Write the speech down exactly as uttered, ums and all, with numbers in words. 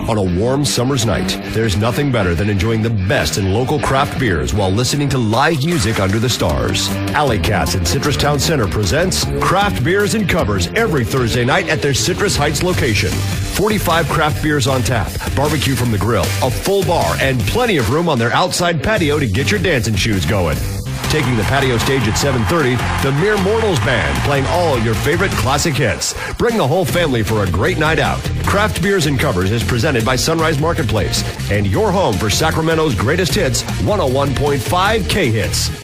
On a warm summer's night, there's nothing better than enjoying the best in local craft beers while listening to live music under the stars. Alley Cats in Citrus Town Center presents Craft Beers and Covers every Thursday night at their Citrus Heights location. forty-five craft beers on tap, barbecue from the grill, a full bar, and plenty of room on their outside patio to get your dancing shoes going. Taking the patio stage at seven thirty, the Mere Mortals Band playing all your favorite classic hits. Bring the whole family for a great night out. Craft Beers and Covers is presented by Sunrise Marketplace and your home for Sacramento's greatest hits, one oh one point five K-Hits.